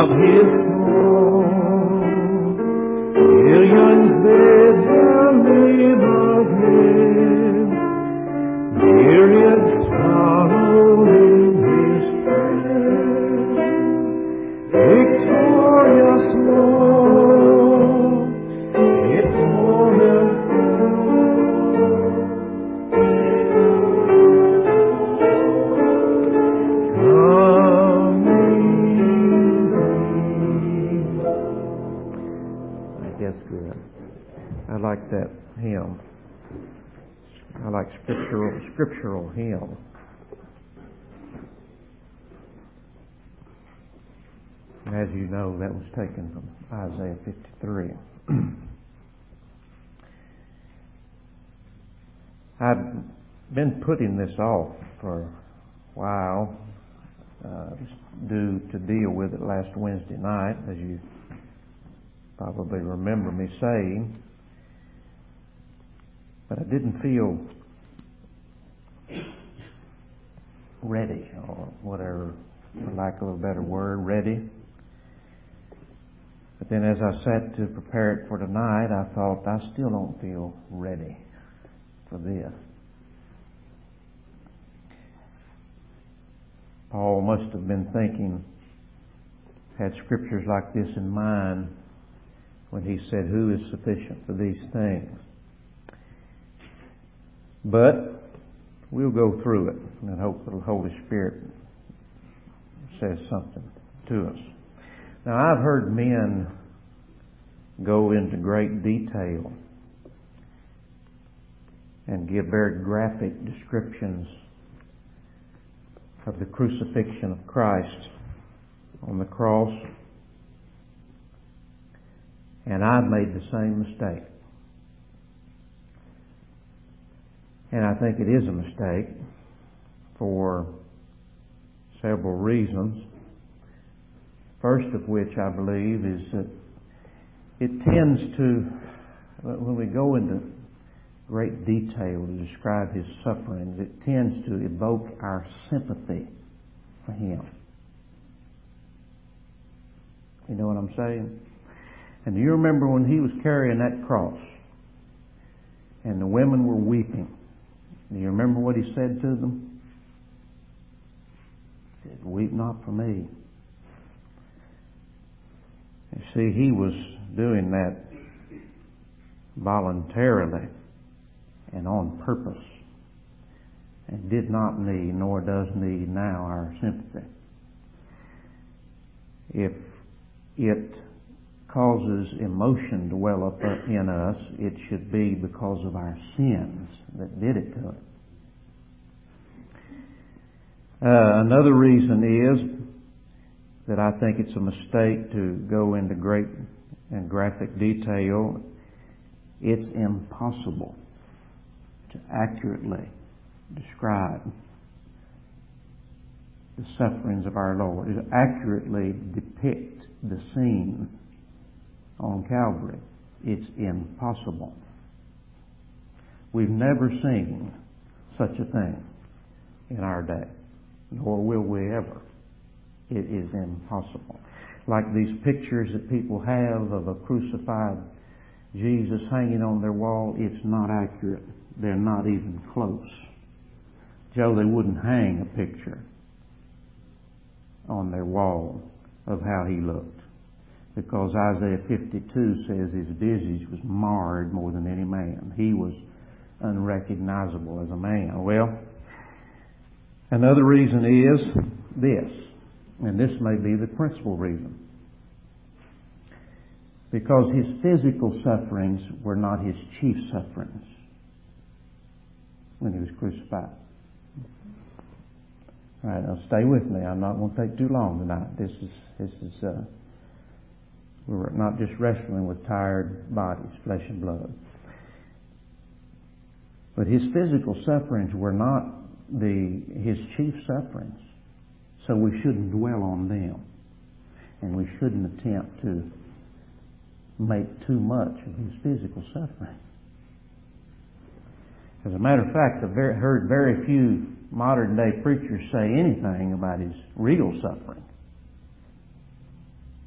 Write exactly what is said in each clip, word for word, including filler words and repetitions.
of His throne. Millions bid their leave of Him, myriads followed in His presence. Victorious Lord, it mourneth good. I like that hymn. I like scriptural scriptural hymn. As you know, that was taken from Isaiah fifty-three. I've been putting this off for a while, uh, due to deal with it last Wednesday night, as you probably remember me saying, but I didn't feel ready, or whatever, for lack of a better word, ready. But then as I sat to prepare it for tonight, I thought, I still don't feel ready for this. Paul must have been thinking, had scriptures like this in mind when he said, who is sufficient for these things? But we'll go through it and hope that the Holy Spirit says something to us. Now, I've heard men go into great detail and give very graphic descriptions of the crucifixion of Christ on the cross. And I've made the same mistake. And I think it is a mistake for several reasons. First of which, I believe, is that it tends to, when we go into great detail to describe His sufferings, it tends to evoke our sympathy for Him. You know what I'm saying? And do you remember when He was carrying that cross and the women were weeping? Do you remember what He said to them? He said, weep not for me. You see, He was doing that voluntarily and on purpose, and did not need, nor does need now, our sympathy. If it causes emotion to well up in us, it should be because of our sins that did it to it. Uh, another reason is that I think it's a mistake to go into great and graphic detail. It's impossible to accurately describe the sufferings of our Lord, to accurately depict the scene on Calvary. It's impossible. We've never seen such a thing in our day, nor will we ever. It is impossible. Like these pictures that people have of a crucified Jesus hanging on their wall, it's not accurate. They're not even close. Joe, they wouldn't hang a picture on their wall of how He looked, because Isaiah fifty-two says His visage was marred more than any man. He was unrecognizable as a man. Well, another reason is this, and this may be the principal reason. Because His physical sufferings were not His chief sufferings when He was crucified. All right, now stay with me. I'm not going to take too long tonight. This is, this is, uh, we're not just wrestling with tired bodies, flesh and blood. But His physical sufferings were not the, His chief sufferings. So we shouldn't dwell on them. And we shouldn't attempt to make too much of His physical suffering. As a matter of fact, I've very, heard very few modern day preachers say anything about His real suffering.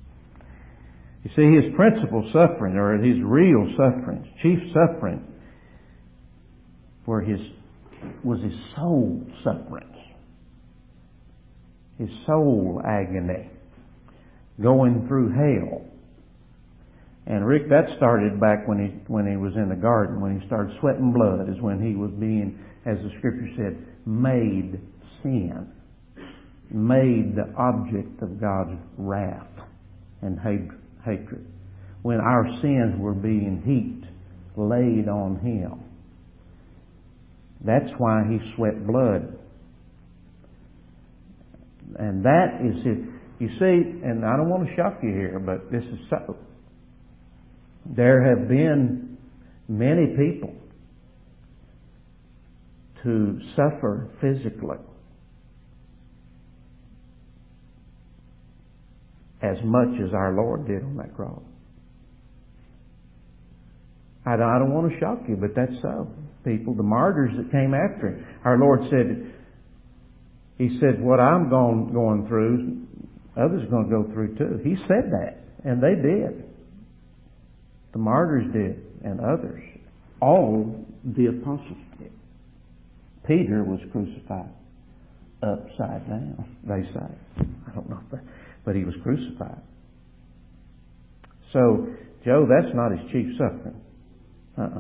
You see, his principal suffering, or his real sufferings, chief suffering, were his, was his soul sufferings. His soul agony. Going through hell. And Rick, that started back when he, when he was in the garden, when he started sweating blood, is when he was being, as the scripture said, made sin. Made the object of God's wrath and hatred. When our sins were being heaped, laid on him. That's why he sweat blood. And that is his, you see, and I don't want to shock you here, but this is so. There have been many people to suffer physically as much as our Lord did on that cross. I don't, I don't want to shock you, but that's so. People, the martyrs that came after him, our Lord said, He said, what I'm going, going through, others are going to go through too. He said that, and they did. The martyrs did, and others. All the apostles did. Peter was crucified upside down, they say. I don't know if that, but he was crucified. So, Joe, that's not his chief suffering. Uh-uh.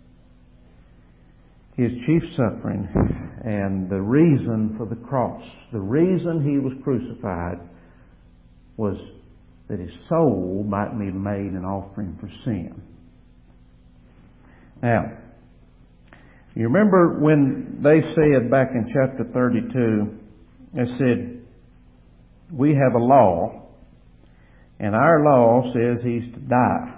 His chief suffering and the reason for the cross, the reason he was crucified was that his soul might be made an offering for sin. Now, you remember when they said back in chapter thirty-two, they said, we have a law, and our law says he's to die.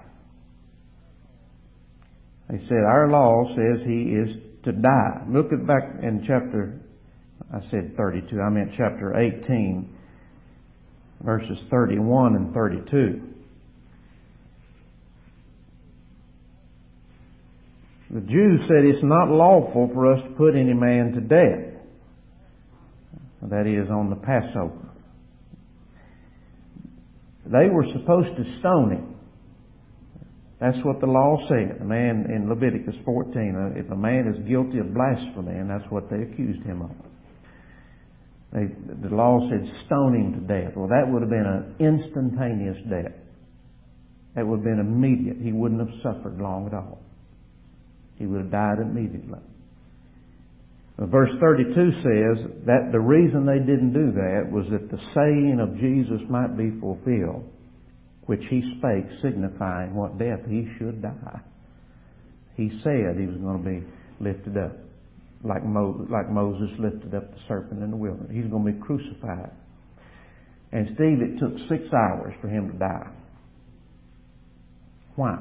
They said, our law says he is to die. Look at back in chapter, I said thirty-two, I meant chapter eighteen, verses thirty-one and thirty-two. The Jews said it's not lawful for us to put any man to death. That is, on the Passover. They were supposed to stone him. That's what the law said. A man in Leviticus fourteen, if a man is guilty of blasphemy, and that's what they accused him of. They, the law said stone him to death. Well, that would have been an instantaneous death. That would have been immediate. He wouldn't have suffered long at all. He would have died immediately. Verse thirty-two says that the reason they didn't do that was that the saying of Jesus might be fulfilled, which he spake, signifying what death he should die. He said he was going to be lifted up, like, Mo- like Moses lifted up the serpent in the wilderness. He's going to be crucified. And Steve, it took six hours for him to die. Why?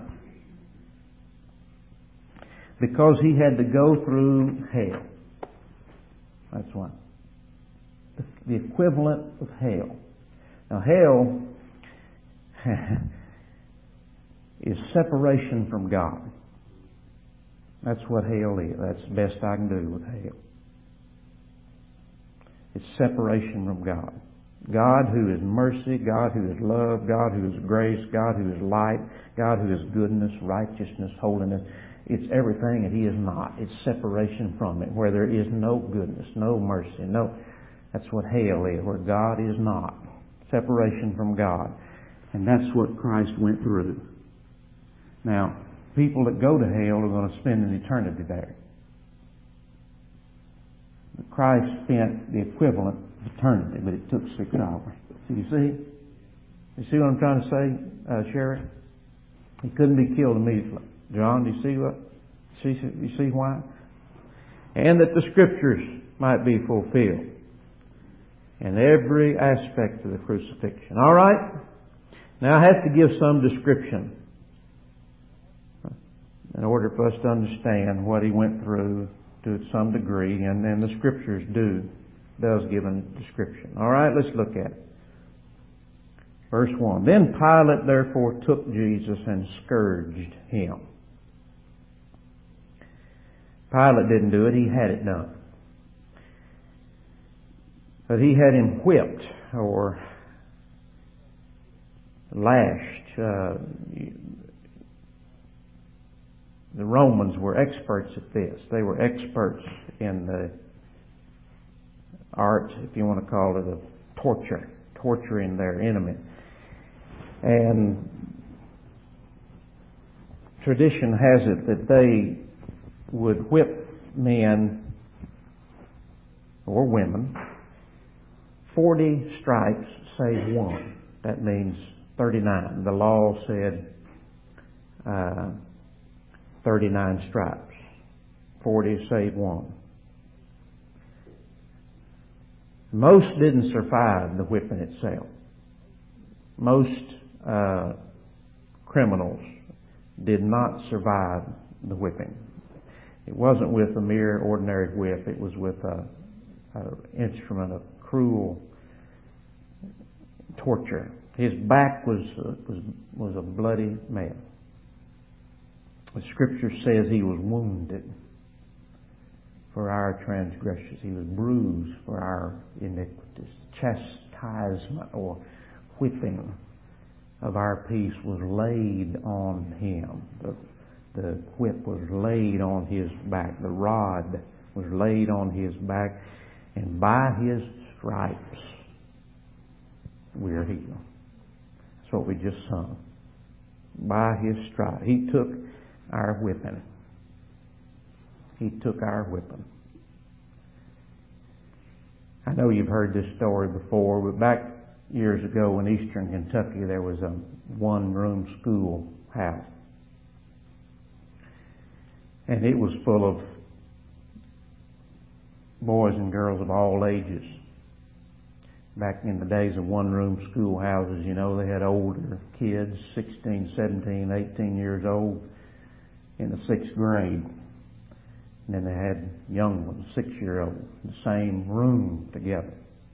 Because he had to go through hell. That's why. The, the equivalent of hell. Now, hell is separation from God. That's what hell is. That's the best I can do with hell. It's separation from God. God who is mercy, God who is love, God who is grace, God who is light, God who is goodness, righteousness, holiness. It's everything and He is not. It's separation from it, where there is no goodness, no mercy, no. That's what hell is, where God is not. Separation from God. And that's what Christ went through. Now, people that go to hell are going to spend an eternity there. Christ spent the equivalent of eternity, but it took six hours. So you see? You see what I'm trying to say, uh, Sherry? He couldn't be killed immediately. John, do you see what? See, you see why? And that the Scriptures might be fulfilled in every aspect of the crucifixion. All right? Now I have to give some description in order for us to understand what he went through to some degree, and then the Scriptures do, does give a description. All right, let's look at it. Verse one. Then Pilate therefore took Jesus and scourged him. Pilate didn't do it, he had it done. But he had him whipped, or lashed. Uh, the Romans were experts at this. They were experts in the art, if you want to call it, of torture, torturing their enemy. And tradition has it that they would whip men or women forty stripes save one. That means thirty-nine. The law said uh, thirty-nine stripes. forty save one. Most didn't survive the whipping itself. Most uh, criminals did not survive the whipping. It wasn't with a mere ordinary whip. It was with a, a instrument of cruel torture. His back was uh, was was a bloody mess. The Scripture says he was wounded for our transgressions. He was bruised for our iniquities. Chastisement or whipping of our peace was laid on him. The, the whip was laid on his back. The rod was laid on his back. And by his stripes we are healed. That's what we just sung. By his stripes. He took our whipping. He took our whipping. I know you've heard this story before, but back years ago in eastern Kentucky there was a one-room school house. And it was full of boys and girls of all ages. Back in the days of one-room schoolhouses, you know, they had older kids, sixteen, seventeen, eighteen years old, in the sixth grade. And then they had young ones, six-year-olds, in the same room together.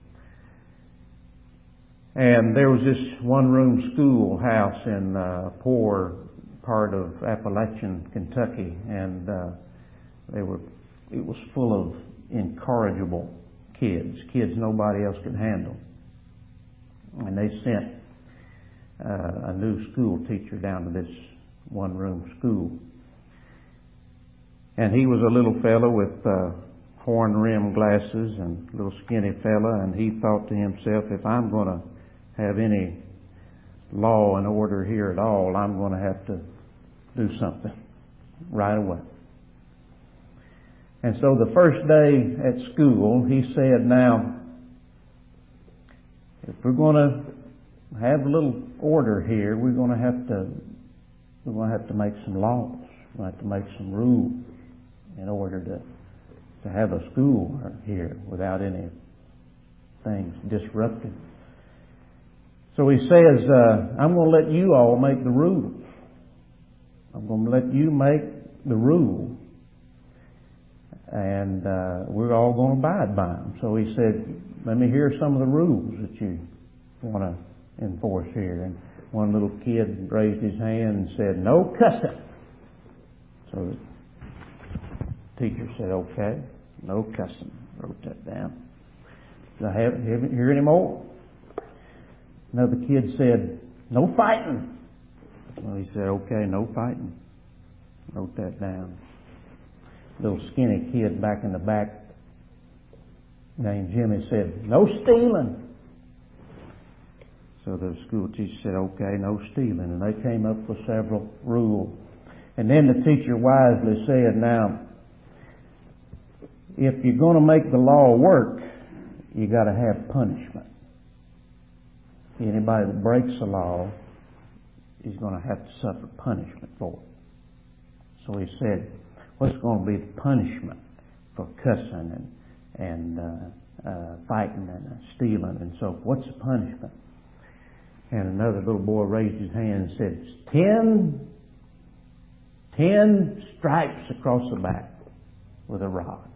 And there was this one-room schoolhouse in a poor part of Appalachian Kentucky, and uh, they were. It was full of incorrigible kids, kids nobody else could handle. And they sent uh, a new school teacher down to this one-room school. And he was a little fellow with uh, horn-rimmed glasses and a little skinny fella, and he thought to himself, if I'm going to have any law and order here at all, I'm going to have to do something right away. And so the first day at school, he said, now, if we're going to have a little order here, we're going to have to, we're going to have to make some laws. We're going to have to make some rules in order to, to have a school here without any things disrupted. So he says, uh, I'm going to let you all make the rules. I'm going to let you make the rules. And uh, we're all going to abide by them. So he said, let me hear some of the rules that you want to enforce here. And one little kid raised his hand and said, no cussing. So the teacher said, okay, no cussing. Wrote that down. Did I haven't, haven't hear any more? Another kid said, no fighting. Well, he said, okay, no fighting. Wrote that down. Little skinny kid back in the back named Jimmy said, no stealing. So the school teacher said, okay, no stealing. And they came up with several rules. And then the teacher wisely said, now, if you're going to make the law work, you got to have punishment. Anybody that breaks the law is going to have to suffer punishment for it. So he said, what's going to be the punishment for cussing and and uh, uh, fighting and uh, stealing and so forth? What's the punishment? And another little boy raised his hand and said, ten, ten stripes across the back with a rod.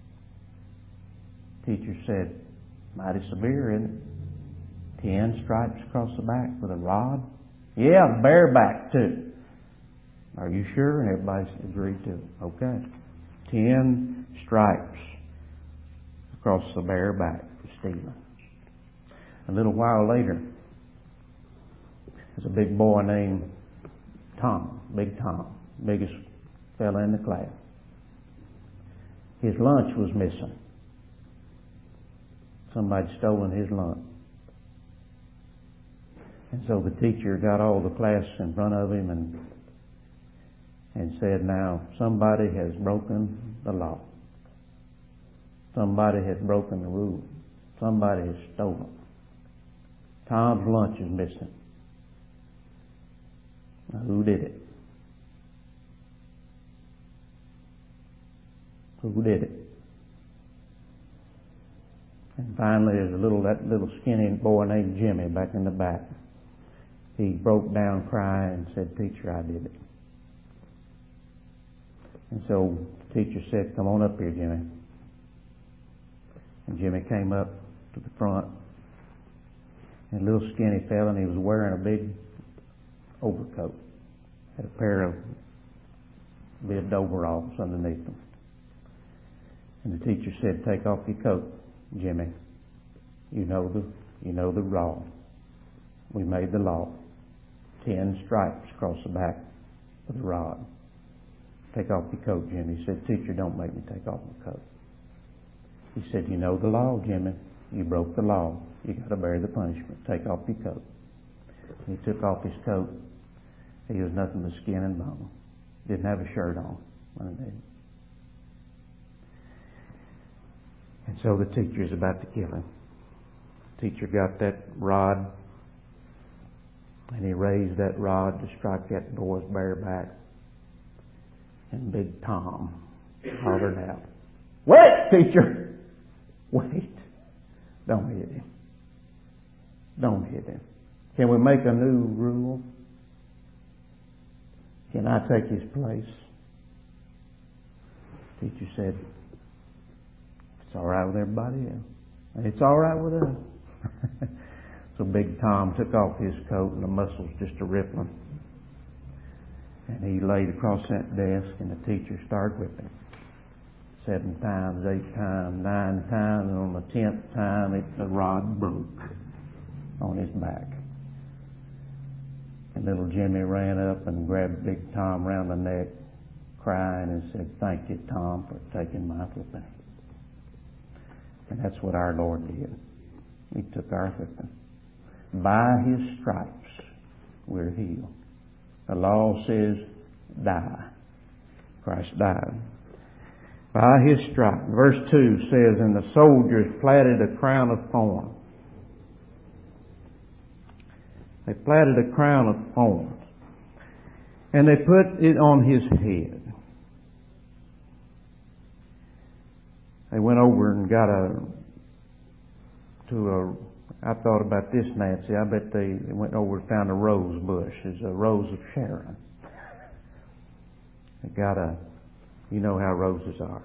Teacher said, mighty severe, isn't it? Ten stripes across the back with a rod? Yeah, bareback too. Are you sure? And everybody agreed to it. Okay. Ten stripes across the bare back for stealing. A little while later, There's a big boy named Tom, Big Tom, biggest fella in the class. His lunch was missing. Somebody'd stolen his lunch. And so the teacher got all the class in front of him and and said, now, somebody has broken the law. Somebody has broken the rule. Somebody has stolen. Tom's lunch is missing. Now, who did it? Who did it? And finally, there's a little, that little skinny boy named Jimmy back in the back. He broke down crying and said, teacher, I did it. And so the teacher said, come on up here, Jimmy. And Jimmy came up to the front. And a little skinny fella, and he was wearing a big overcoat. Had a pair of ribbed overalls underneath them. And the teacher said, take off your coat, Jimmy. You know the, you know the law. We made the law. Ten stripes across the back of the rod. Take off your coat, Jimmy. He said, teacher, don't make me take off my coat. He said, you know the law, Jimmy. You broke the law. You got to bear the punishment. Take off your coat. He took off his coat. He was nothing but skin and bone. Didn't have a shirt on underneath. And so the teacher's about to kill him. The teacher got that rod, and he raised that rod to strike that boy's bare back. And Big Tom hollered out, wait, teacher! Wait. Don't hit him. Don't hit him. Can we make a new rule? Can I take his place? The teacher said, it's all right with everybody else. And it's all right with us. So Big Tom took off his coat and the muscles just a rippling. And he laid across that desk and the teacher started whipping. Seven times, eight times, nine times, and on the tenth time it, the rod broke on his back. And little Jimmy ran up and grabbed Big Tom round the neck, crying and said, thank you, Tom, for taking my whipping. And that's what our Lord did. He took our whipping. By His stripes we're healed. The law says, die. Christ died. By His stripes. Verse two says, and the soldiers platted a crown of thorns. They platted a crown of thorns. And they put it on His head. They went over and got a, to a, I thought about this, Nancy. I bet they went over and found a rose bush. It's a rose of Sharon. They got a, you know how roses are.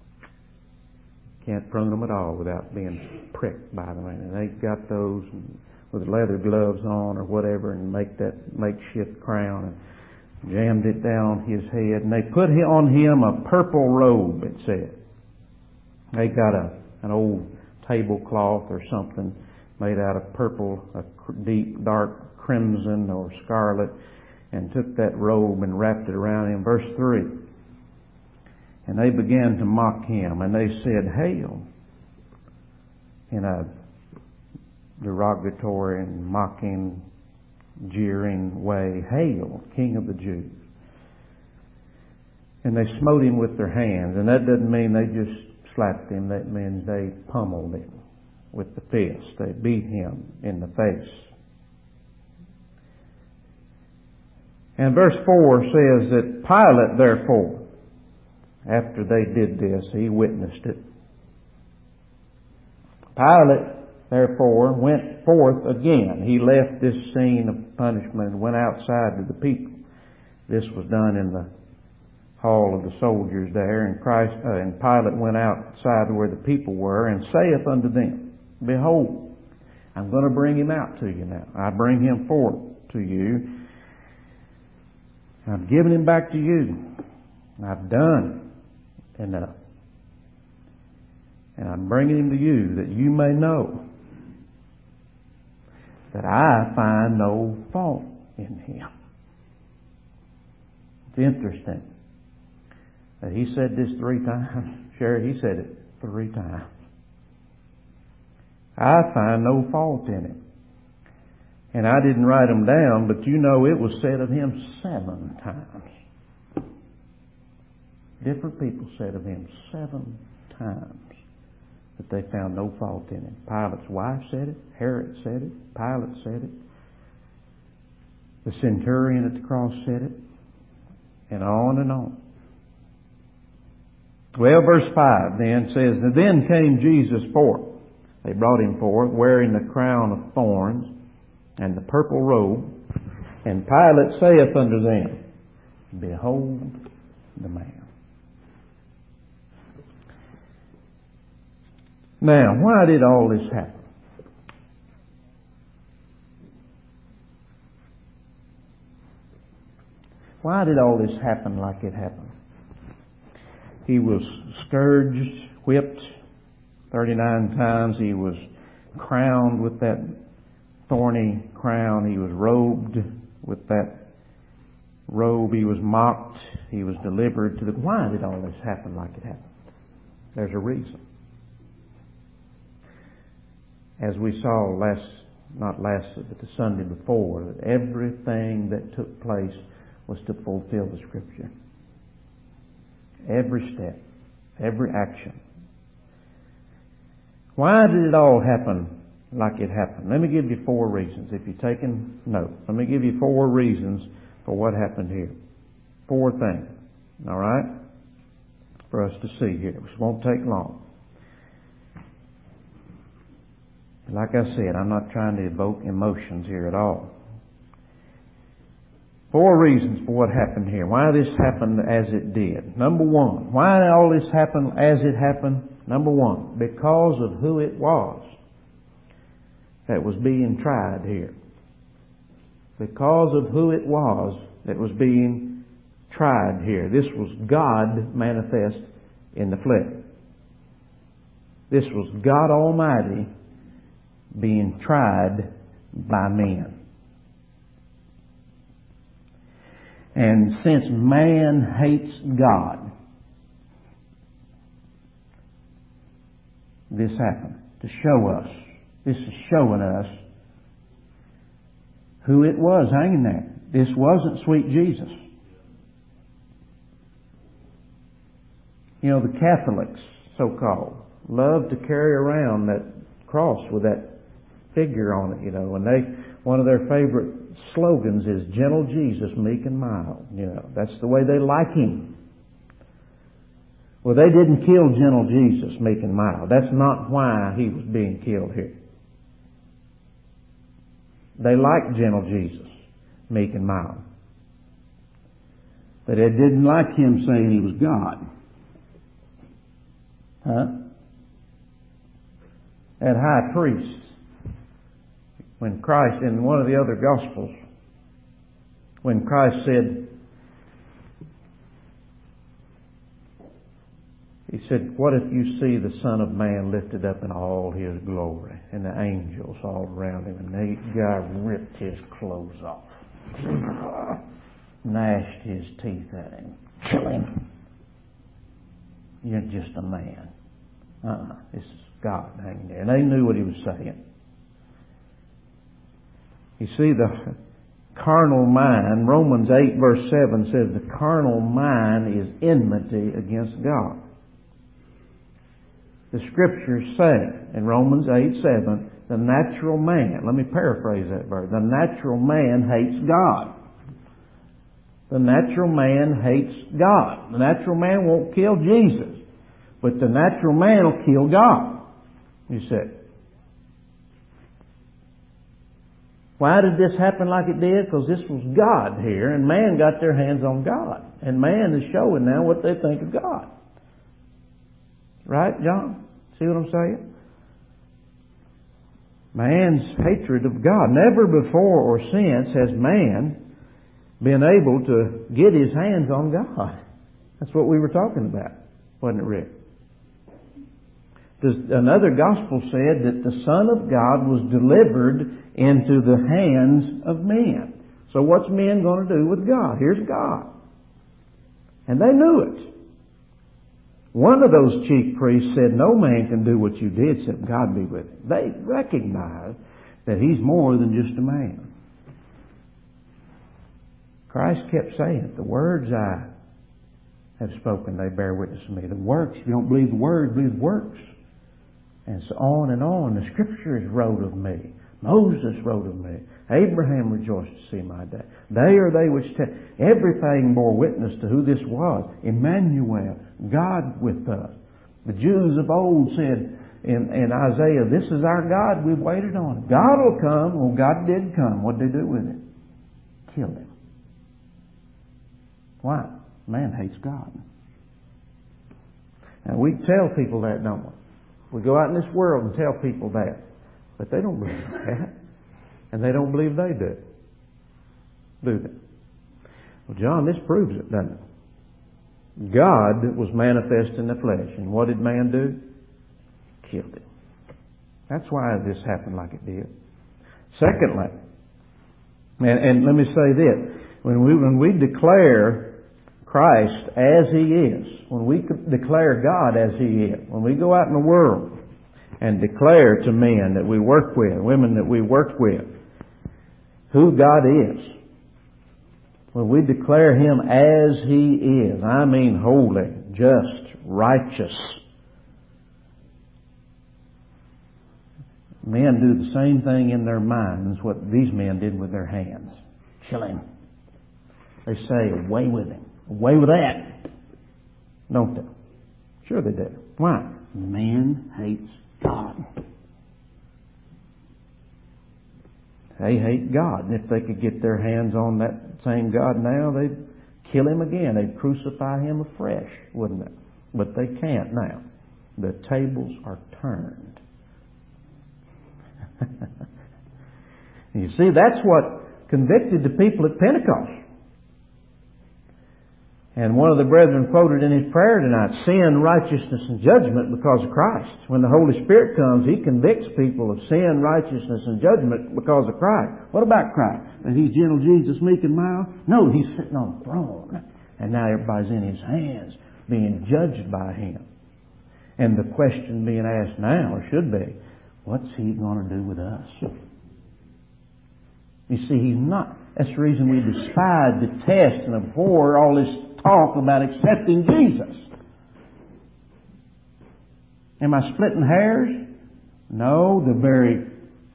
Can't prune them at all without being pricked by them. And they got those with leather gloves on or whatever and make that makeshift crown and jammed it down on his head. And they put on him a purple robe, it said. They got a an old tablecloth or something made out of purple, a deep, dark crimson or scarlet, and took that robe and wrapped it around him. Verse three. And they began to mock him, and they said, hail, in a derogatory and mocking, jeering way. Hail, King of the Jews. And they smote him with their hands, and that doesn't mean they just slapped him. That means they pummeled him with the fist. They beat him in the face. And verse four says that Pilate, therefore, after they did this, he witnessed it. Pilate, therefore, went forth again. He left this scene of punishment and went outside to the people. This was done in the hall of the soldiers there, and Christ uh, and Pilate went outside to where the people were, and saith unto them, behold, I'm going to bring him out to you now. I bring him forth to you. I'm giving him back to you. I've done enough. And I'm bringing him to you that you may know that I find no fault in him. It's interesting that he said this three times. Sherry, he said it three times. I find no fault in him. And I didn't write them down, but you know it was said of him seven times. Different people said of him seven times that they found no fault in him. Pilate's wife said it. Herod said it. Pilate said it. The centurion at the cross said it. And on and on. Well, verse five then says, and then came Jesus forth. They brought him forth, wearing the crown of thorns and the purple robe. And Pilate saith unto them, behold the man. Now, why did all this happen? Why did all this happen like it happened? He was scourged, whipped thirty-nine times. He was crowned with that thorny crown. He was robed with that robe. He was mocked. He was delivered to the... Why did all this happen like it happened? There's a reason. As we saw last, not last, but the Sunday before, that everything that took place was to fulfill the Scripture. Every step, every action. Why did it all happen like it happened? Let me give you four reasons. If you're taking notes, let me give you four reasons for what happened here. Four things. All right? For us to see here. This won't take long. Like I said, I'm not trying to evoke emotions here at all. Four reasons for what happened here. Why this happened as it did. Number one, why all this happened as it happened? Number one, because of who it was that was being tried here. Because of who it was that was being tried here. This was God manifest in the flesh. This was God Almighty being tried by men. And since man hates God, this happened to show us. This is showing us who it was hanging there. This wasn't sweet Jesus. You know, the Catholics, so-called, love to carry around that cross with that figure on it, you know, and they, one of their favorite slogans is gentle Jesus, meek and mild. You know, that's the way they like him. Well, they didn't kill gentle Jesus, meek and mild. That's not why he was being killed here. They liked gentle Jesus, meek and mild. But they didn't like him saying he was God. Huh? That high priest, when Christ, in one of the other Gospels, when Christ said, He said, what if you see the Son of Man lifted up in all His glory and the angels all around Him, and the guy ripped his clothes off, gnashed his teeth at Him, kill Him. You're just a man. Uh-uh. This is God hanging there. And they knew what He was saying. You see, the carnal mind, Romans eight verse seven says the carnal mind is enmity against God. The Scriptures say in Romans eight seven, the natural man, let me paraphrase that verse, the natural man hates God. The natural man hates God. The natural man won't kill Jesus, but the natural man will kill God. You said. Why did this happen like it did? Because this was God here, and man got their hands on God. And man is showing now what they think of God. Right, John? See what I'm saying? Man's hatred of God. Never before or since has man been able to get his hands on God. That's what we were talking about, wasn't it, Rick? Another gospel said that the Son of God was delivered into the hands of men. So what's men going to do with God? Here's God. And they knew it. One of those chief priests said, no man can do what you did except God be with him. They recognized that he's more than just a man. Christ kept saying, the words I have spoken, they bear witness to me. The works, if you don't believe the word, believe the works. And so on and on. The Scriptures wrote of me. Moses wrote of me. Abraham rejoiced to see my day. They are they which tell. Everything bore witness to who this was. Emmanuel, God with us. The Jews of old said in, in Isaiah, this is our God, we've waited on him. God will come. Well, God did come. What did they do with him? Killed him. Why? Man hates God. Now we tell people that, don't we? We go out in this world and tell people that. But they don't believe that. And they don't believe they do. Do they? Well, John, this proves it, doesn't it? God was manifest in the flesh. And what did man do? Killed him. That's why this happened like it did. Secondly, and, and let me say this. When we, when we declare Christ as He is, when we declare God as He is, when we go out in the world and declare to men that we work with, women that we work with, who God is, when we declare Him as He is, I mean holy, just, righteous, men do the same thing in their minds what these men did with their hands. Kill him. They say, away with him. Away with that. Don't they? Sure they do. Why? Man hates God. They hate God. And if they could get their hands on that same God now, they'd kill him again. They'd crucify him afresh, wouldn't they? But they can't now. The tables are turned. You see, that's what convicted the people at Pentecost. And one of the brethren quoted in his prayer tonight, sin, righteousness, and judgment because of Christ. When the Holy Spirit comes, He convicts people of sin, righteousness, and judgment because of Christ. What about Christ? That He's gentle, Jesus, meek, and mild? No, He's sitting on the throne. And now everybody's in His hands, being judged by Him. And the question being asked now, or should be, what's He going to do with us? You see, He's not. That's the reason we despise, detest, and abhor all this talk about accepting Jesus. Am I splitting hairs? No, the very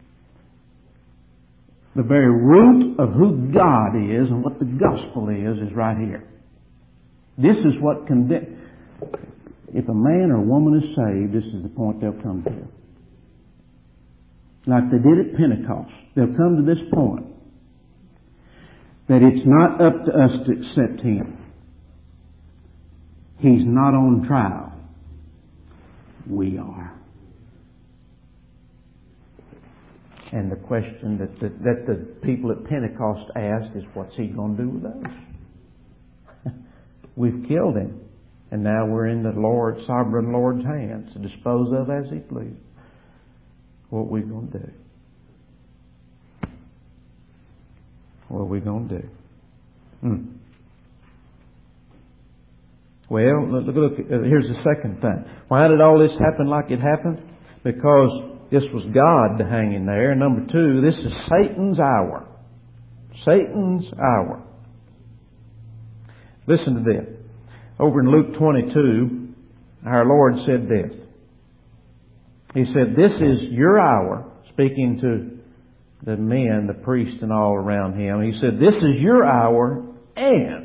the very root of who God is and what the gospel is is right here. This is what convict. If a man or woman is saved, this is the point they'll come to. Like they did at Pentecost. They'll come to this point that it's not up to us to accept Him. He's not on trial. We are. And the question that the, that the people at Pentecost asked is, what's He going to do with us? We've killed Him. And now we're in the Lord, sovereign Lord's hands to dispose of as He pleases. What are we going to do? What are we going to do? Hmm. Well, look, look, here's the second thing. Why did all this happen like it happened? Because this was God hanging there. And number two, this is Satan's hour. Satan's hour. Listen to this. Over in Luke twenty-two, our Lord said this. He said, this is your hour, speaking to the men, the priests and all around Him. He said, this is your hour and,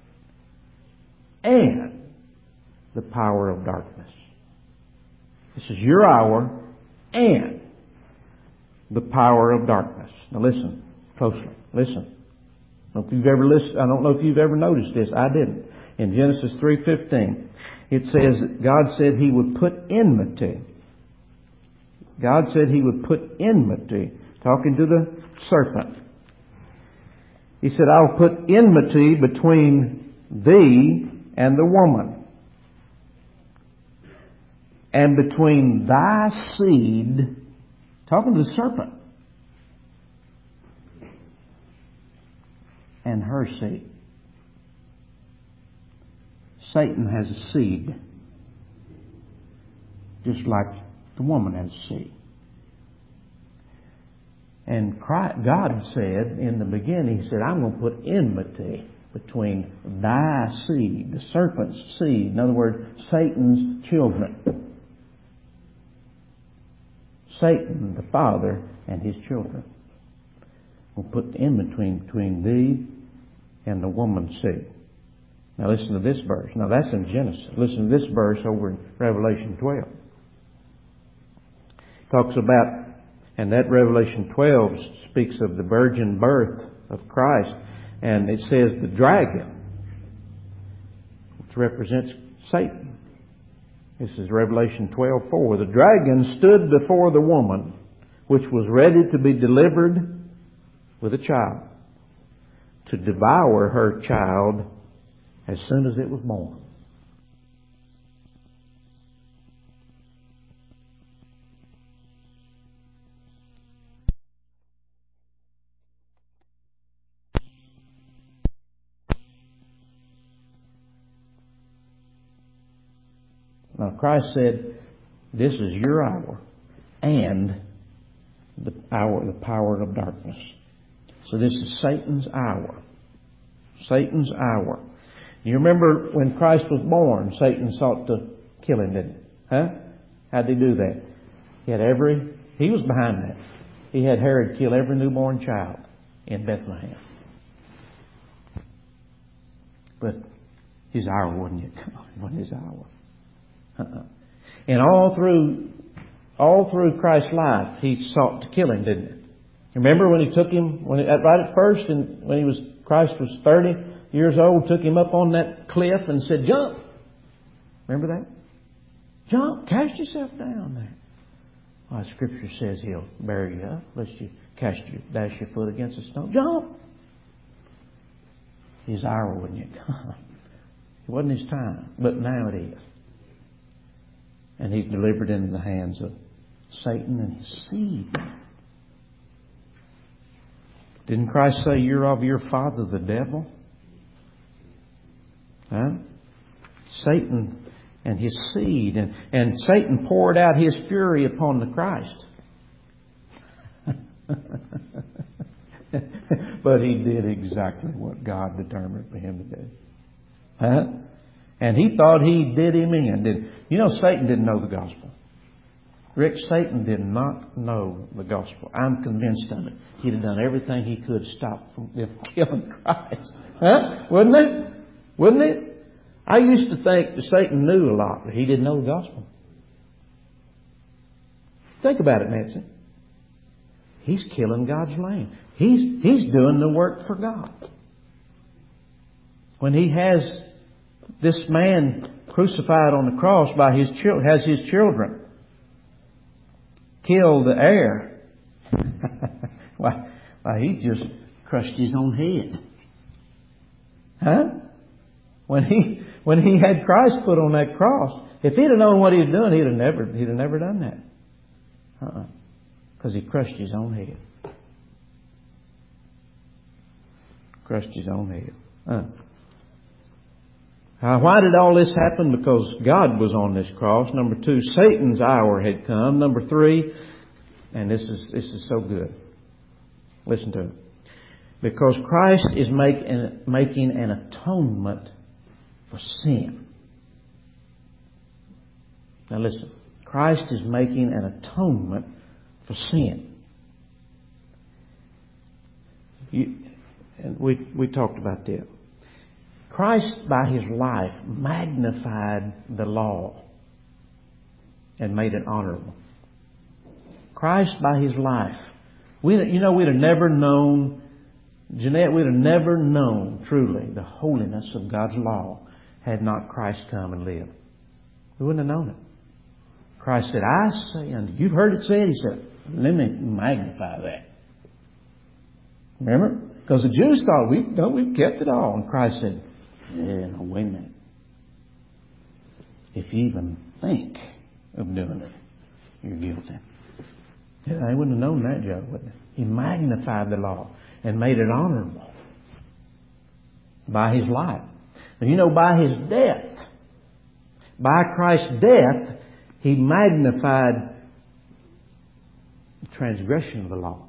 and the power of darkness. This is your hour and the power of darkness. Now listen closely. Listen. I don't know if you've ever listened, I don't know if you've ever noticed this. I didn't. In Genesis three fifteen, it says that God said He would put enmity. God said He would put enmity, talking to the serpent. He said, I'll put enmity between thee and the woman, and between thy seed, talking to the serpent, and her seed. Satan has a seed, just like the woman has a seed. And Christ, God said in the beginning, He said, I'm going to put enmity between thy seed, the serpent's seed, in other words, Satan's children. Satan, the father, and his children. Will put in between between thee and the woman's seed. Now listen to this verse. Now that's in Genesis. Listen to this verse over in Revelation twelve. It talks about, and that Revelation twelve speaks of the virgin birth of Christ, and it says the dragon, which represents Satan. This is Revelation twelve four. The dragon stood before the woman, which was ready to be delivered with a child, to devour her child as soon as it was born. Now Christ said, this is your hour and the hour, the power of darkness. So this is Satan's hour. Satan's hour. You remember when Christ was born, Satan sought to kill him, didn't he? Huh? How'd he do that? He had every, he was behind that. He had Herod kill every newborn child in Bethlehem. But his hour wasn't yet come. It wasn't his hour. Uh-uh. And all through, all through Christ's life, he sought to kill him, didn't he? Remember when he took him, when he, right at first, and when he was, Christ was thirty years old, took him up on that cliff and said, jump. Remember that? Jump, cast yourself down there. Well, Scripture says He'll bear you up, lest you cast your, dash your foot against a stone. Jump. His hour wasn't yet come. It wasn't his time, but now it is. And he's delivered into the hands of Satan and his seed. Didn't Christ say, you're of your father the devil? Huh? Satan and his seed. And, and Satan poured out his fury upon the Christ. But he did exactly what God determined for him to do. Huh? And he thought he did him in. Did, you know, Satan didn't know the gospel. Rick, Satan did not know the gospel. I'm convinced of it. He'd have done everything he could to stop from them killing Christ. Huh? Wouldn't it? Wouldn't it? I used to think that Satan knew a lot, but he didn't know the gospel. Think about it, Nancy. He's killing God's lamb. He's, he's doing the work for God. When he has this man crucified on the cross by his children, has his children kill the heir. why, why, he just crushed his own head. Huh? When he when he had Christ put on that cross, if he'd have known what he was doing, he'd have never he'd have never done that. Uh-uh. Because he crushed his own head. Crushed his own head. Uh. Uh, why did all this happen? Because God was on this cross. Number two, Satan's hour had come. Number three, and this is this is so good. Listen to it. Because Christ is make an, making an atonement for sin. Now listen. Christ is making an atonement for sin. You, and we we talked about that. Christ, by His life, magnified the law and made it honorable. Christ, by His life, we, you know, we'd have never known, Jeanette, we'd have never known truly the holiness of God's law had not Christ come and lived. We wouldn't have known it. Christ said, I say unto you, you've heard it said, He said, let me magnify that. Remember? Because the Jews thought, we, no, we've kept it all. And Christ said, yeah, no, wait a minute. If you even think of doing it, you're guilty. Yeah, they wouldn't have known that, Joe, would they? He magnified the law and made it honorable. By His life. And you know, by His death, by Christ's death, He magnified the transgression of the law.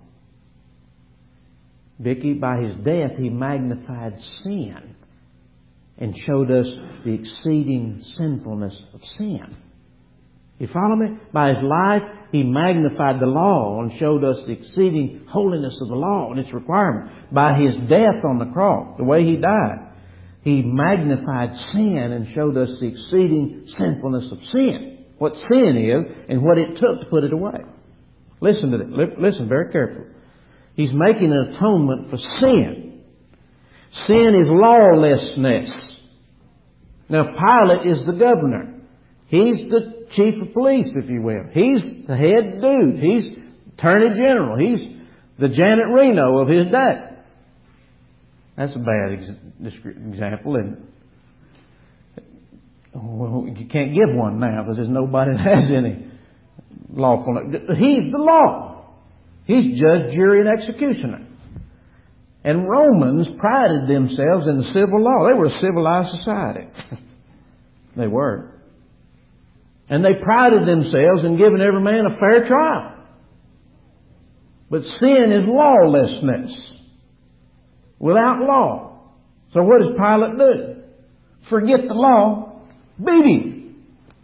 Vicky, by His death, He magnified sin and showed us the exceeding sinfulness of sin. You follow me? By His life, He magnified the law and showed us the exceeding holiness of the law and its requirement. By His death on the cross, the way He died, He magnified sin and showed us the exceeding sinfulness of sin. What sin is and what it took to put it away. Listen to this. Listen very carefully. He's making an atonement for sin. Sin is lawlessness. Now, Pilate is the governor. He's the chief of police, if you will. He's the head dude. He's attorney general. He's the Janet Reno of his day. That's a bad ex- example, isn't it? Well, you can't give one now because there's nobody that has any lawful. He's the law. He's judge, jury, and executioner. And Romans prided themselves in the civil law. They were a civilized society. They were. And they prided themselves in giving every man a fair trial. But sin is lawlessness. Without law. So what does Pilate do? Forget the law. Beat him.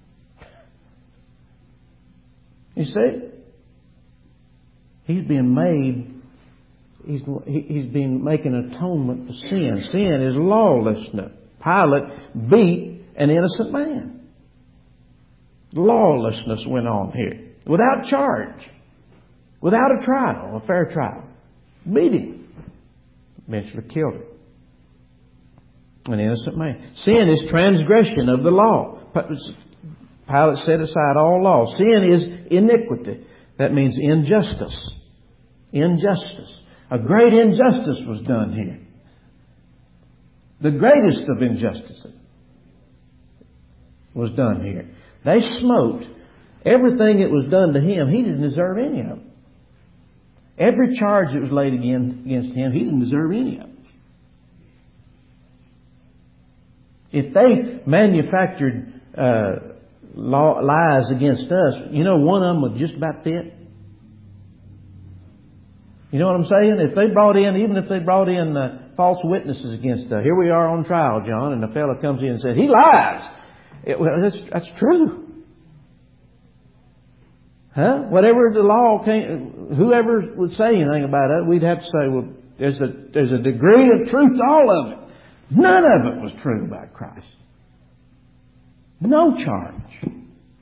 You see? He's being made, he's, he's been making atonement for sin. Sin is lawlessness. Pilate beat an innocent man. Lawlessness went on here. Without charge. Without a trial, a fair trial. Beat him. Eventually killed him. An innocent man. Sin is transgression of the law. Pilate set aside all law. Sin is iniquity. That means injustice. Injustice. A great injustice was done here. The greatest of injustices was done here. They smote everything that was done to Him. He didn't deserve any of it. Every charge that was laid against Him, He didn't deserve any of it. If they manufactured uh, law, lies against us, you know, one of them would just about fit. You know what I'm saying? If they brought in, even if they brought in uh, false witnesses against us, here we are on trial, John, and a fellow comes in and says, he lies. It, well, that's, that's true. Huh? Whatever the law came, whoever would say anything about it, we'd have to say, well, there's a, there's a degree of truth to all of it. None of it was true about Christ. No charge.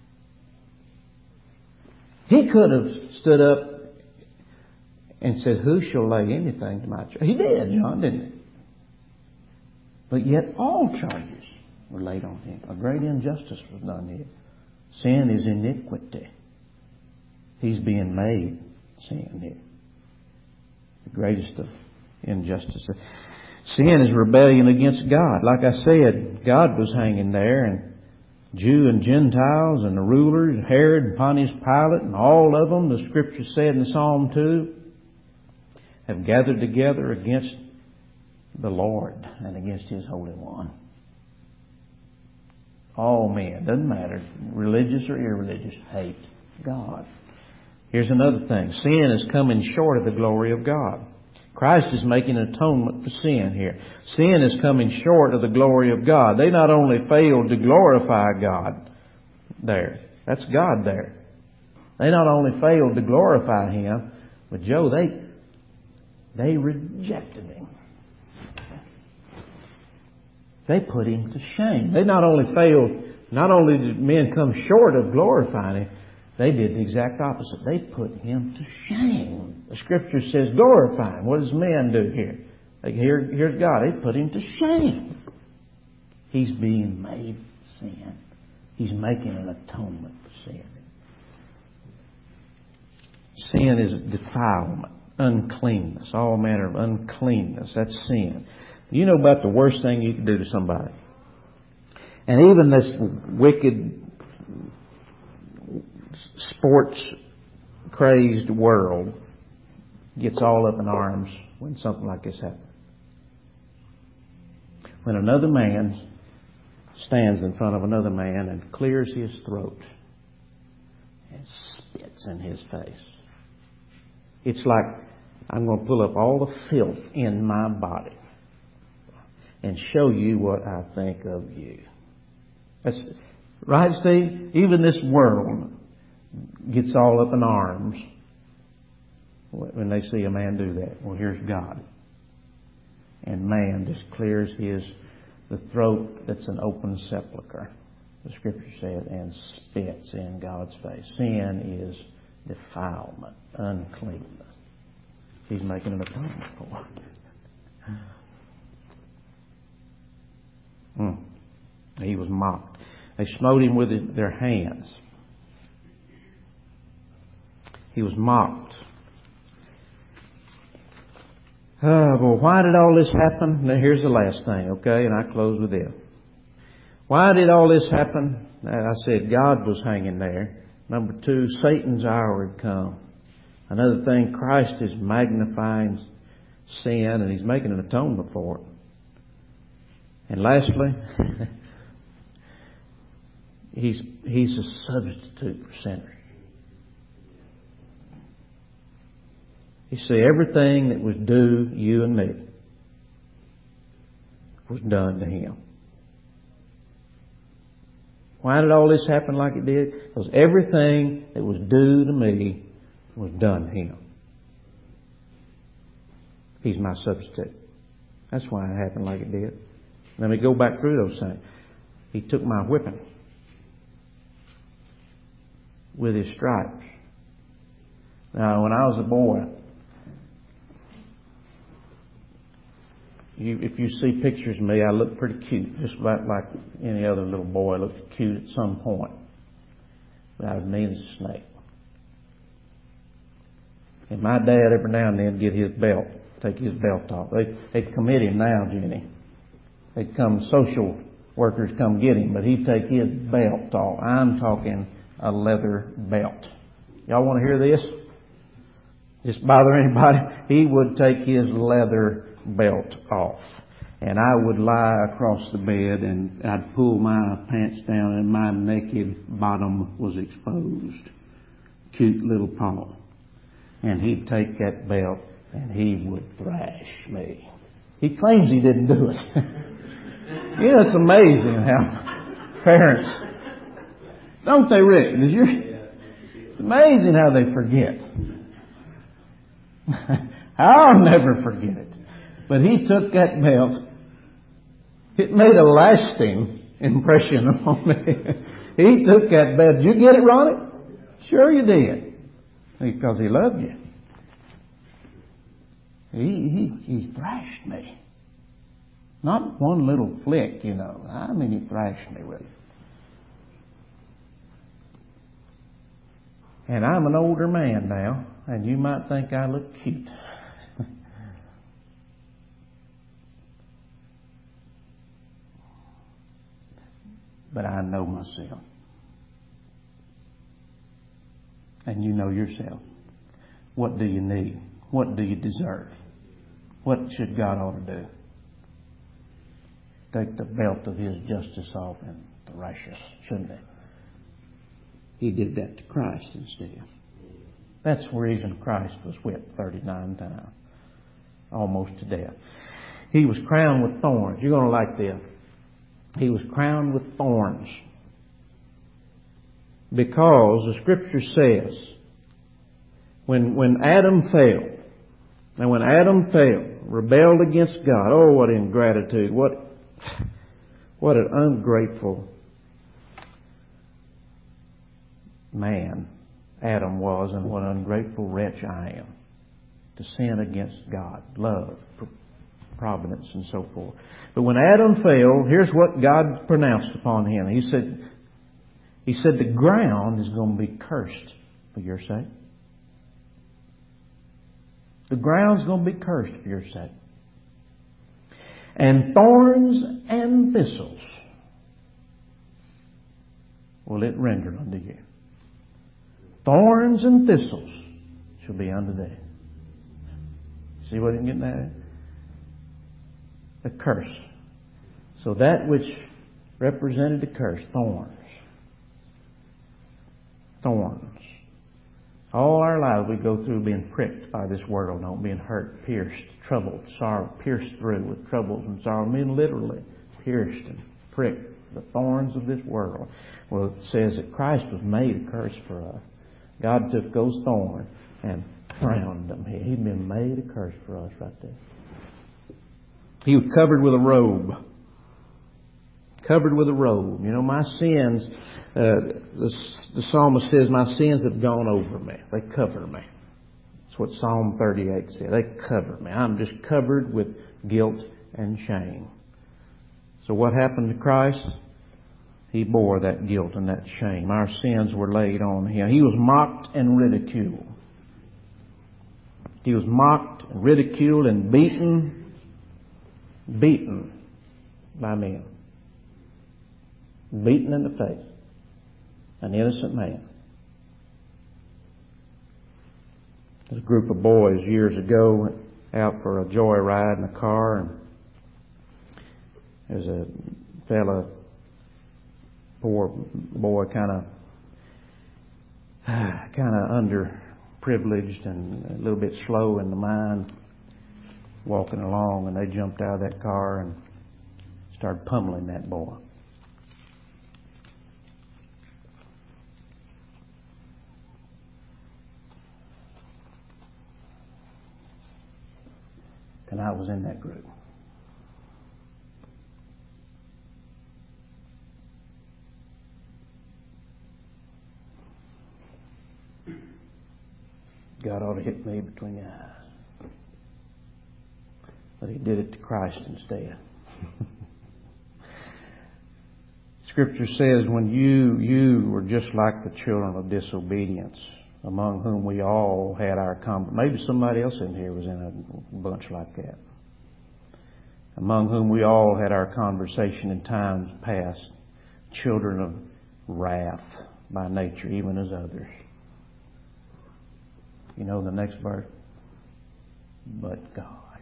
He could have stood up and said, who shall lay anything to my charge? He did, John, didn't he? But yet all charges were laid on Him. A great injustice was done here. Sin is iniquity. He's being made sin here. The greatest of injustices. Sin is rebellion against God. Like I said, God was hanging there, and Jew and Gentiles and the rulers, Herod and Pontius Pilate, and all of them, the Scripture said in Psalm two, have gathered together against the Lord and against His Holy One. All men, doesn't matter, religious or irreligious, hate God. Here's another thing. Sin is coming short of the glory of God. Christ is making atonement for sin here. Sin is coming short of the glory of God. They not only failed to glorify God there. That's God there. They not only failed to glorify Him, but Joe, they they rejected Him. They put Him to shame. They not only failed, not only did men come short of glorifying Him, they did the exact opposite. They put Him to shame. The Scripture says glorify Him. What does man do here? Like here, here's God. They put Him to shame. He's being made sin. He's making an atonement for sin. Sin is defilement, uncleanness, all manner of uncleanness. That's sin. You know about the worst thing you can do to somebody. And even this wicked, sports crazed world gets all up in arms when something like this happens. when another man stands in front of another man and clears his throat and spits in his face. It's like, I'm going to pull up all the filth in my body and show you what I think of you. That's right, Steve? Even this world gets all up in arms when they see a man do that. Well, here's God. And man just clears his the throat that's an open sepulcher, the Scripture said, and spits in God's face. Sin is defilement, uncleanness. He's making an atonement for it. Mm. He was mocked. They smote him with their hands. He was mocked. Uh, well, why did all this happen? Now, here's the last thing, okay? And I close with this. Why did all this happen? I said God was hanging there. Number two, Satan's hour had come. Another thing, Christ is magnifying sin and He's making an atonement for it. And lastly, He's He's a substitute for sinners. You see, everything that was due you and me was done to Him. Why did all this happen like it did? Because everything that was due to me was done to Him. He's my substitute. That's why it happened like it did. Let me go back through those things. He took my whipping with His stripes. Now, when I was a boy, You, if you see pictures of me, I look pretty cute, just about like any other little boy looks cute at some point. But I was mean as a snake. And my dad every now and then would get his belt, take his belt off. They, they'd commit him now, Jenny. They'd come, social workers come get him, but he'd take his belt off. I'm talking a leather belt. Y'all want to hear this? Just bother anybody? He would take his leather belt off, and I would lie across the bed and I'd pull my pants down and my naked bottom was exposed. Cute little Paul. And he'd take that belt and he would thrash me. He claims he didn't do it. You know, it's amazing how parents, don't they, Rick? Is your, it's amazing how they forget. I'll never forget it. But he took that belt. It made a lasting impression upon me. He took that belt. Did you get it, Ronnie? Sure you did. Because he loved you. He, he, he thrashed me. Not one little flick, you know. I mean, he thrashed me with it. And I'm an older man now, and you might think I look cute. But I know myself. And you know yourself. What do you need? What do you deserve? What should God ought to do? Take the belt of His justice off and thrash us, shouldn't He? He did that to Christ instead. That's the reason Christ was whipped thirty-nine times. Almost to death. He was crowned with thorns. You're going to like this. He was crowned with thorns because the Scripture says when, when Adam fell, and when Adam fell, rebelled against God, oh, what ingratitude, what, what an ungrateful man Adam was, and what an ungrateful wretch I am to sin against God, love, providence, and so forth. But when Adam fell, here's what God pronounced upon him. He said, He said, the ground is going to be cursed for your sake. The ground's going to be cursed for your sake. And thorns and thistles will it render unto you. Thorns and thistles shall be unto thee. See what I'm getting at? The curse So that which represented the curse, thorns. Thorns. All our lives we go through being pricked by this world, don't being hurt, pierced, troubled, sorrow, pierced through with troubles and sorrow. I mean literally pierced and pricked, the thorns of this world. Well, it says that Christ was made a curse for us. God took those thorns and crowned them. He'd been made a curse for us right there. He was covered with a robe. Covered with a robe. You know, my sins, uh, the, the psalmist says, my sins have gone over me. They cover me. That's what Psalm thirty-eight said. They cover me. I'm just covered with guilt and shame. So what happened to Christ? He bore that guilt and that shame. Our sins were laid on Him. He was mocked and ridiculed. He was mocked and ridiculed and beaten. Beaten by men. Beaten in the face. An innocent man. There's a group of boys years ago out for a joyride in a car, and there's a fella, poor boy, kind of kind of underprivileged and a little bit slow in the mind, walking along, and they jumped out of that car and started pummeling that boy. And I was in that group. God ought to hit me between the eyes. But He did it to Christ instead. Scripture says, when you, you were just like the children of disobedience, among whom we all had our con- maybe somebody else in here was in a bunch like that. Among whom we all had our conversation in times past, children of wrath by nature, even as others. You know the next verse? But God.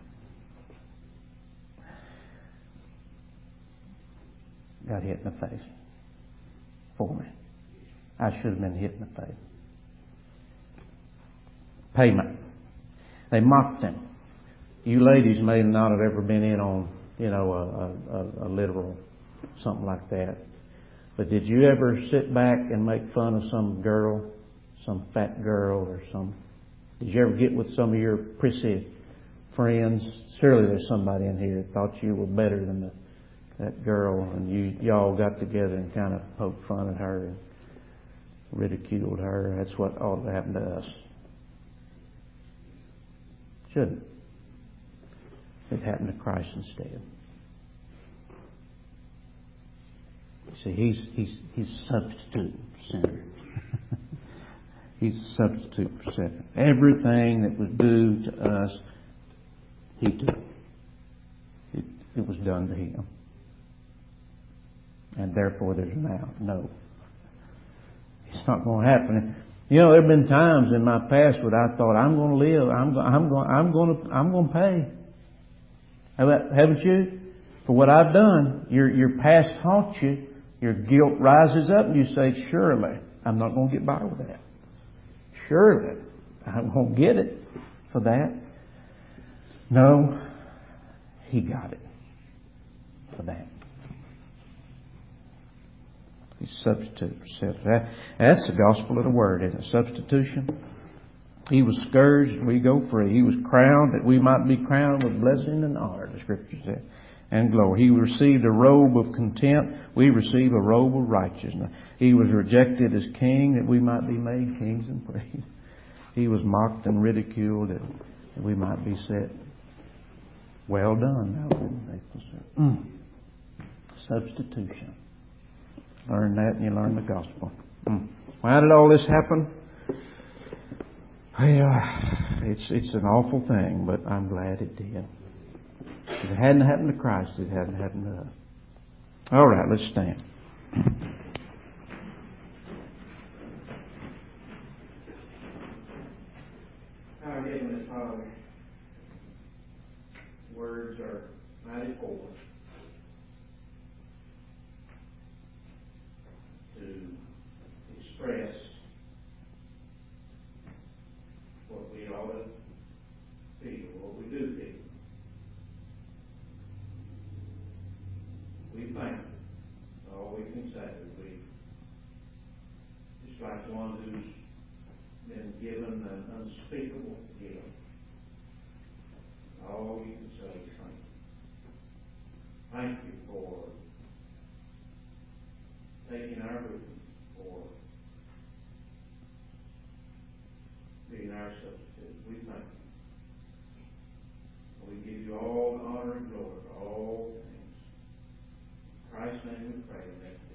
Got hit in the face for me. I should have been hit in the face. Payment. They mocked Him. You ladies may not have ever been in on, you know, a, a, a literal something like that. But did you ever sit back and make fun of some girl, some fat girl or some... Did you ever get with some of your prissy friends? Surely there's somebody in here that thought you were better than the, that girl, and you y'all got together and kind of poked fun at her and ridiculed her. That's what ought to happen to us. Shouldn't. It happened to Christ instead. See, he's he's he's substitute sinner. He's a substitute for sin. Everything that was due to us, He took. It, it was done to Him. And therefore there's now no. It's not going to happen. You know, there have been times in my past when I thought, I'm going to live. I'm going. I'm going. I'm going to. I'm going to pay. Haven't you? For what I've done, your your past haunts you. Your guilt rises up, and you say, "Surely, I'm not going to get by with that. Surely, I'm going to get it for that." No, He got it for that. He's substitute for sin. That, that's the gospel of the word, isn't it? Substitution. He was scourged, and we go free. He was crowned that we might be crowned with blessing and honor, the Scripture says, and glory. He received a robe of contempt. We receive a robe of righteousness. He was rejected as king that we might be made kings and priests. He was mocked and ridiculed that we might be said, well done, thou good and faithful servant. Mm. Substitution. Learn that and you learn the gospel. Mm. Well, how did all this happen? Well, it's it's an awful thing, but I'm glad it did. If it hadn't happened to Christ, it hadn't happened to us. All right, let's stand. Our Heavenly Father, words are mighty poor. to express what we ought to feel, what we do feel. We thank you. All we can say is we, just like one who's been given an unspeakable gift. All you can say is thank you. Thank you for taking our burden, for being our substitute. We thank you. We give you all the honor and glory for all things. In Christ's name we pray. Amen.